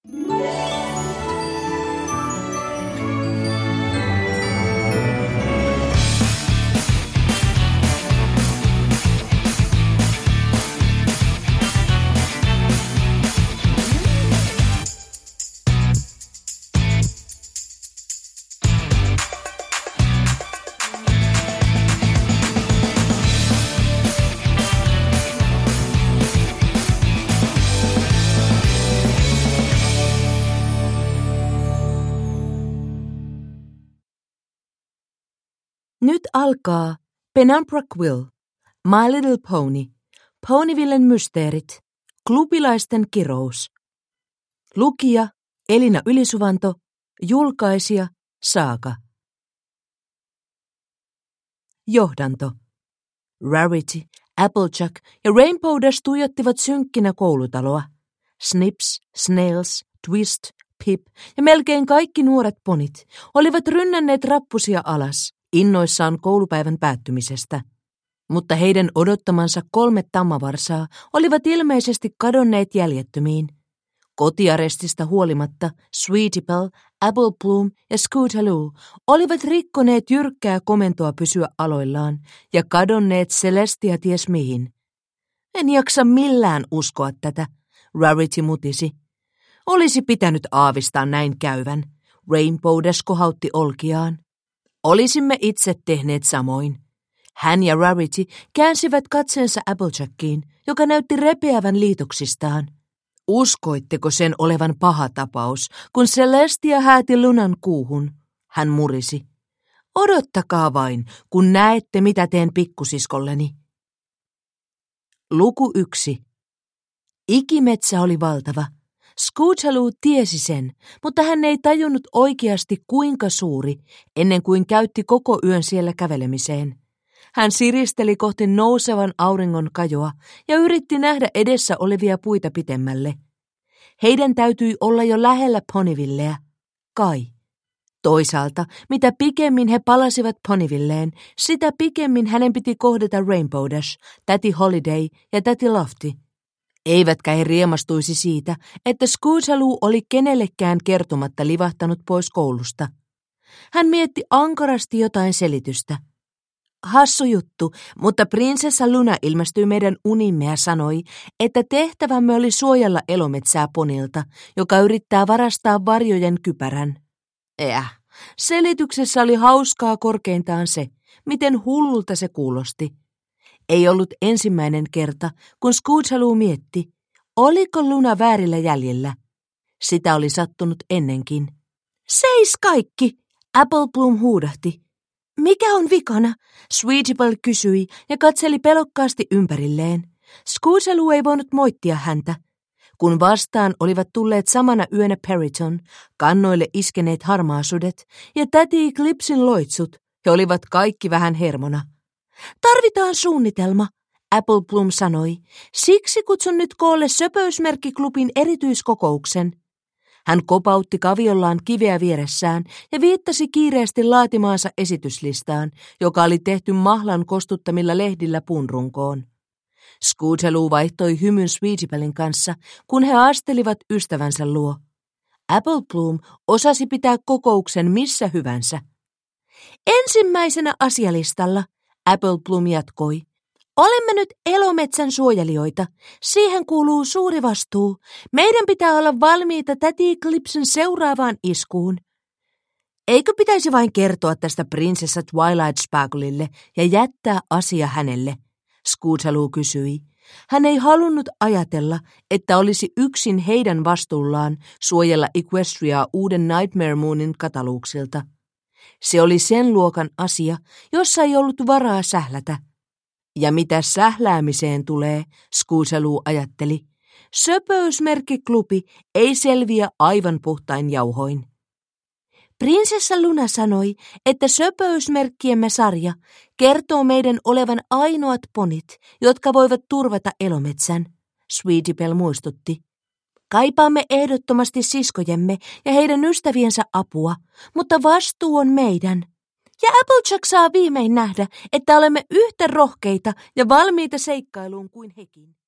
Nyt alkaa Penumbra Quill, My Little Pony, Ponyvillen mysteerit, klubilaisten kirous. Lukija Elina Ylisuvanto, julkaisija Saga. Johdanto. Rarity, Applejack ja Rainbow Dash tuijottivat synkkinä koulutaloa. Snips, Snails, Twist, Pip ja melkein kaikki nuoret ponit olivat rynnänneet rappusia alas, innoissaan koulupäivän päättymisestä. Mutta heidän odottamansa 3 tammavarsaa olivat ilmeisesti kadonneet jäljettömiin. Kotiarestista huolimatta Sweetie Belle, Apple Bloom ja Scootaloo olivat rikkoneet jyrkkää komentoa pysyä aloillaan ja kadonneet Celestia ties mihin. En jaksa millään uskoa tätä, Rarity mutisi. Olisi pitänyt aavistaa näin käyvän. Rainbow Dash kohautti olkiaan. Olisimme itse tehneet samoin. Hän ja Rarity käänsivät katseensa Applejackiin, joka näytti repeävän liitoksistaan. Uskoitteko sen olevan paha tapaus, kun Celestia hääti Lunan kuuhun? Hän murisi. Odottakaa vain, kun näette, mitä teen pikkusiskolleni. Luku 1. Ikimetsä oli valtava. Scootaloo tiesi sen, mutta hän ei tajunnut oikeasti kuinka suuri, ennen kuin käytti koko yön siellä kävelemiseen. Hän siristeli kohti nousevan auringon kajoa ja yritti nähdä edessä olevia puita pitemmälle. Heidän täytyi olla jo lähellä Ponyvilleä. Kai. Toisaalta, mitä pikemmin he palasivat Ponyvilleen, sitä pikemmin hänen piti kohdata Rainbow Dash, täti Holiday ja täti Lofty. Eivätkä he riemastuisi siitä, että Scootaloo oli kenellekään kertomatta livahtanut pois koulusta. Hän mietti ankarasti jotain selitystä. Hassu juttu, mutta prinsessa Luna ilmestyi meidän unimme ja sanoi, että tehtävämme oli suojella elometsää ponilta, joka yrittää varastaa varjojen kypärän. Selityksessä oli hauskaa korkeintaan se, miten hullulta se kuulosti. Ei ollut ensimmäinen kerta, kun Scootaloo mietti, oliko Luna väärillä jäljellä. Sitä oli sattunut ennenkin. Seis kaikki, Apple Bloom huudahti. Mikä on vikana? Sweetie Belle kysyi ja katseli pelokkaasti ympärilleen. Scootaloo ei voinut moittia häntä. Kun vastaan olivat tulleet samana yönä Periton, kannoille iskeneet harmaasudet ja täti Eclipsin loitsut, he olivat kaikki vähän hermona. Tarvitaan suunnitelma, Apple Bloom sanoi. Siksi kutsun nyt koolle Söpöysmerkkiklubin erityiskokouksen. Hän kopautti kaviollaan kiveä vieressään ja viittasi kiireesti laatimaansa esityslistaan, joka oli tehty mahlan kostuttamilla lehdillä puunrunkoon. Scootaloo vaihtoi hymyn Sweetie Bellen kanssa, kun he astelivat ystävänsä luo. Apple Bloom osasi pitää kokouksen missä hyvänsä. Ensimmäisenä asialistalla, Apple Bloom jatkoi. Olemme nyt elometsän suojelijoita. Siihen kuuluu suuri vastuu. Meidän pitää olla valmiita täti Eclipsen seuraavaan iskuun. Eikö pitäisi vain kertoa tästä prinsessa Twilight Sparklelle ja jättää asia hänelle? Scootaloo kysyi. Hän ei halunnut ajatella, että olisi yksin heidän vastuullaan suojella Equestriaa uuden Nightmare Moonin kataluuksilta. Se oli sen luokan asia, jossa ei ollut varaa sählätä. Ja mitä sähläämiseen tulee, Scootaloo ajatteli, Söpöysmerkkiklubi ei selviä aivan puhtain jauhoin. Prinsessa Luna sanoi, että Söpöysmerkkiemme sarja kertoo meidän olevan ainoat ponit, jotka voivat turvata elometsän, Sweetie Belle muistutti. Kaipaamme ehdottomasti siskojemme ja heidän ystäviensä apua, mutta vastuu on meidän. Ja Applejack saa viimein nähdä, että olemme yhtä rohkeita ja valmiita seikkailuun kuin hekin.